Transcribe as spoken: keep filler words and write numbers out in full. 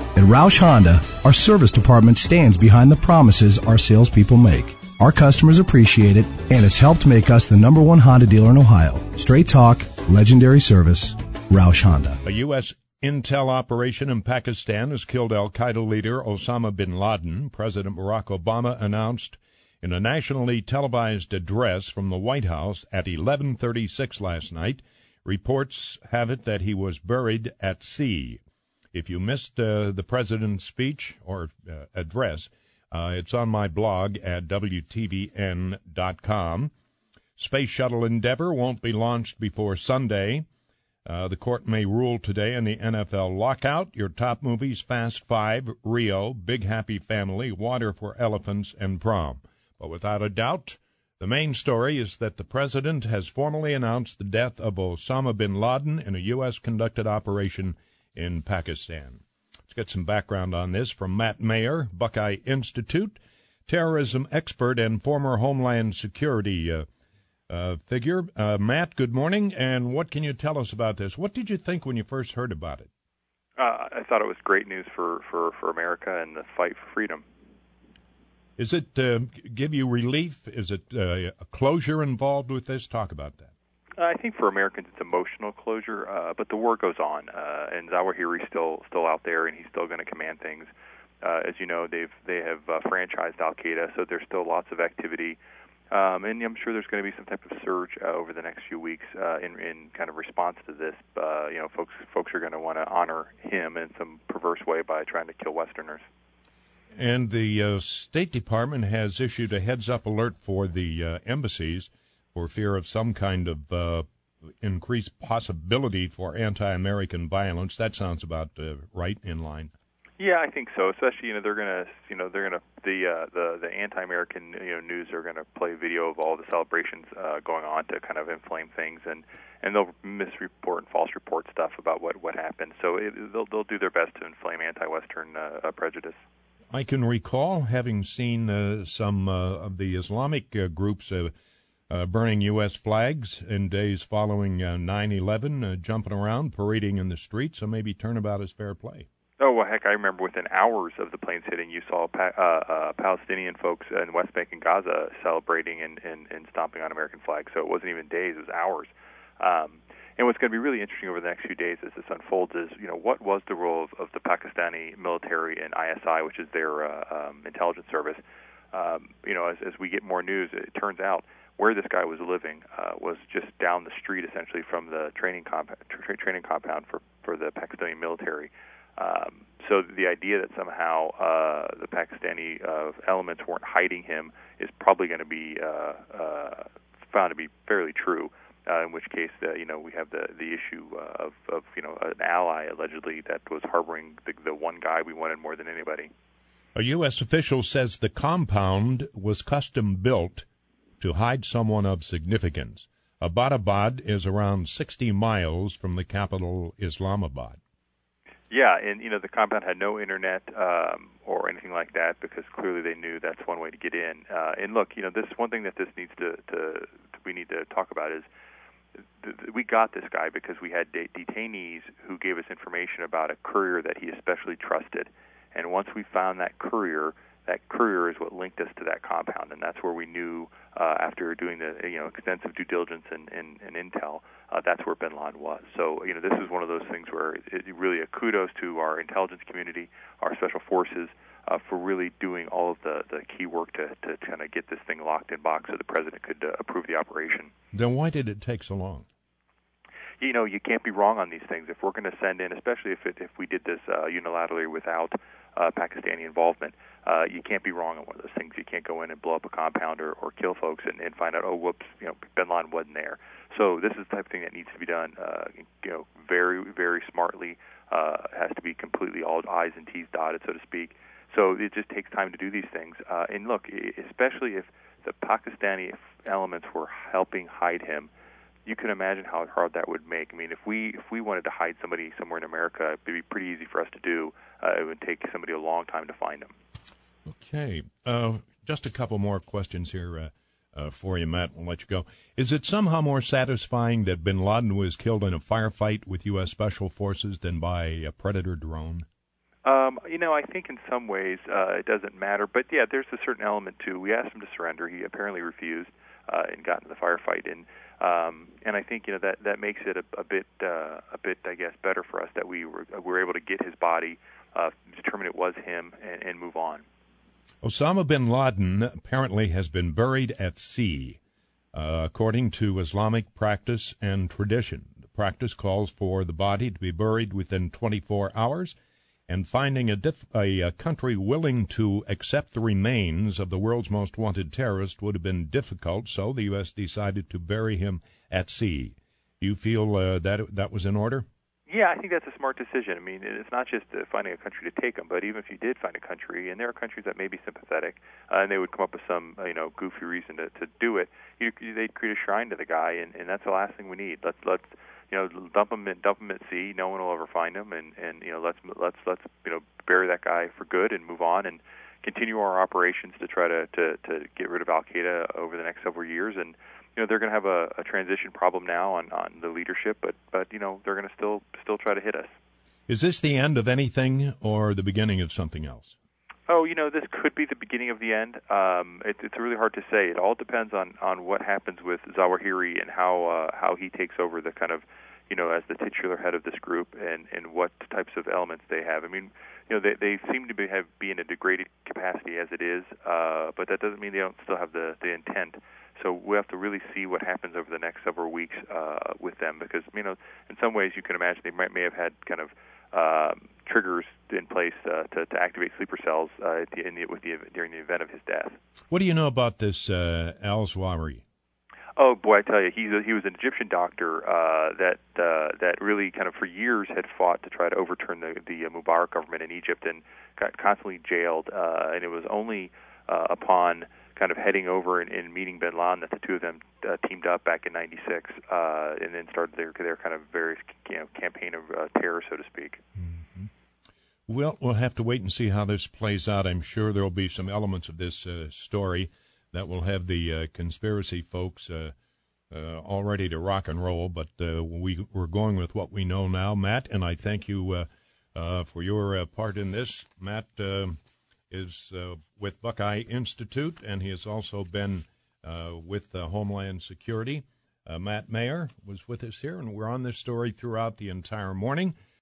At Roush Honda, our service department stands behind the promises our salespeople make. Our customers appreciate it, and it's helped make us the number one Honda dealer in Ohio. Straight talk, legendary service, Roush Honda. A U S intel operation in Pakistan has killed al-Qaeda leader Osama bin Laden. President Barack Obama announced in a nationally televised address from the White House at eleven thirty-six last night. Reports have it that he was buried at sea. If you missed uh, the president's speech or uh, address, uh, it's on my blog at W T V N dot com. Space Shuttle Endeavour won't be launched before Sunday. Uh, the court may rule today on the N F L lockout. Your top movies, Fast Five, Rio, Big Happy Family, Water for Elephants, and Prom. But without a doubt, the main story is that the president has formally announced the death of Osama bin Laden in a U S-conducted operation in Pakistan. Let's get some background on this from Matt Mayer, Buckeye Institute, terrorism expert and former Homeland Security uh, uh, figure. Uh, Matt, good morning, and what can you tell us about this? What did you think when you first heard about it? Uh, I thought it was great news for, for, for America and the fight for freedom. Is it uh, give you relief? Is it uh, a closure involved with this? Talk about that. I think for Americans it's emotional closure, uh, but the war goes on, uh, and Zawahiri's still still out there, and he's still going to command things. Uh, as you know, they've they have uh, franchised Al Qaeda, so there's still lots of activity, um, and I'm sure there's going to be some type of surge uh, over the next few weeks uh, in in kind of response to this. Uh, you know, folks folks are going to want to honor him in some perverse way by trying to kill Westerners. And the uh, State Department has issued a heads-up alert for the uh, embassies for fear of some kind of uh, increased possibility for anti-American violence. That sounds about uh, right in line. Yeah, I think so. Especially, you know, they're gonna, you know, they're gonna the uh, the the anti-American, you know, news are gonna play video of all the celebrations uh, going on to kind of inflame things, and, and they'll misreport and false report stuff about what, what happened. So it, they'll they'll do their best to inflame anti-Western uh, uh, prejudice. I can recall having seen uh, some uh, of the Islamic uh, groups uh, uh, burning U S flags in days following uh, nine eleven, uh, jumping around, parading in the streets, so maybe turnabout is fair play. Oh, well, heck, I remember within hours of the planes hitting, you saw pa- uh, uh, Palestinian folks in the West Bank and Gaza celebrating and, and, and stomping on American flags. So it wasn't even days, it was hours. Um, and what's going to be really interesting over the next few days as this unfolds is, you know, what was the role of, of the Pakistani military and I S I, which is their uh, um, intelligence service. Um, you know, as, as we get more news, it turns out where this guy was living uh, was just down the street, essentially, from the training, comp- tra- training compound for, for the Pakistani military. Um, so the idea that somehow uh, the Pakistani uh, elements weren't hiding him is probably going to be uh, uh, found to be fairly true. Uh, in which case, uh, you know, we have the the issue uh, of, of you know an ally allegedly that was harboring the, the one guy we wanted more than anybody. A U S official says the compound was custom built to hide someone of significance. Abbottabad is around sixty miles from the capital, Islamabad. Yeah, and, you know, the compound had no internet um, or anything like that because clearly they knew that's one way to get in. Uh, and look, you know, this one thing that this needs to, to we need to talk about is th- th- we got this guy because we had de- detainees who gave us information about a courier that he especially trusted. And once we found that courier, that courier is what linked us to that compound, and that's where we knew uh, after doing the you know extensive due diligence and, and, and intel, uh, that's where bin Laden was. So you know this is one of those things where it, it really a kudos to our intelligence community, our special forces, uh, for really doing all of the, the key work to, to kind of get this thing locked in box so the president could uh, approve the operation. Then why did it take so long? You know, you can't be wrong on these things. If we're going to send in, especially if it, if we did this uh, unilaterally without uh, Pakistani involvement, uh, you can't be wrong on one of those things. You can't go in and blow up a compound or, or kill folks and, and find out, oh, whoops, you know, bin Laden wasn't there. So this is the type of thing that needs to be done, uh, you know, very, very smartly. Uh, has to be completely all I's and T's dotted, so to speak. So it just takes time to do these things. Uh, and look, especially if the Pakistani elements were helping hide him, you can imagine how hard that would make. I mean, if we if we wanted to hide somebody somewhere in America, it would be pretty easy for us to do. Uh, it would take somebody a long time to find them. Okay. Uh, just a couple more questions here uh, uh, for you, Matt. We'll let you go. Is it somehow more satisfying that bin Laden was killed in a firefight with U S Special Forces than by a Predator drone? Um, you know, I think in some ways uh, it doesn't matter, but yeah, there's a certain element too. We asked him to surrender; he apparently refused uh, and got into the firefight, and um, and I think you know that that makes it a, a bit uh, a bit I guess better for us that we were were able to get his body, uh, determine it was him, and, and move on. Osama bin Laden apparently has been buried at sea, uh, according to Islamic practice and tradition. The practice calls for the body to be buried within twenty-four hours. And finding a, diff- a, a country willing to accept the remains of the world's most wanted terrorist would have been difficult, so the U S decided to bury him at sea. Do you feel uh, that that was in order? Yeah, I think that's a smart decision. I mean, it's not just uh, finding a country to take him, but even if you did find a country, and there are countries that may be sympathetic, uh, and they would come up with some, uh, you know, goofy reason to, to do it, you, they'd create a shrine to the guy, and, and that's the last thing we need. Let's let's you know dump him in, dump him at sea. No one will ever find him, and, and you know let's let's let's you know bury that guy for good and move on and continue our operations to try to to, to get rid of Al Qaeda over the next several years. And you know they're going to have a, a transition problem now on, on the leadership, but but you know they're going to still still try to hit us. Is this the end of anything or the beginning of something else? Oh, you know, this could be the beginning of the end. Um, it, it's really hard to say. It all depends on, on what happens with Zawahiri and how uh, how he takes over the kind of, you know, as the titular head of this group, and, and what types of elements they have. I mean, you know, they they seem to be have be in a degraded capacity as it is, uh, but that doesn't mean they don't still have the, the intent. So we have to really see what happens over the next several weeks uh, with them, because you know, in some ways you can imagine they might may have had kind of Um, triggers in place uh, to, to activate sleeper cells uh, at the, in the, with the, during the event of his death. What do you know about this uh, al-Zawahiri? Oh boy, I tell you, he's a, he was an Egyptian doctor uh, that uh, that really kind of for years had fought to try to overturn the the Mubarak government in Egypt, and got constantly jailed. Uh, and it was only uh, upon kind of heading over and, and meeting bin Laden that the two of them uh, teamed up back in ninety-six, uh, and then started their their kind of various you know campaign of uh, terror, so to speak. Mm-hmm. Well, we'll have to wait and see how this plays out. I'm sure there will be some elements of this uh, story that will have the uh, conspiracy folks uh, uh, all ready to rock and roll, but uh, we, we're going with what we know now. Matt, and I thank you uh, uh, for your uh, part in this. Matt uh, is uh, with Buckeye Institute, and he has also been uh, with uh, Homeland Security. Uh, Matt Mayer was with us here, and we're on this story throughout the entire morning.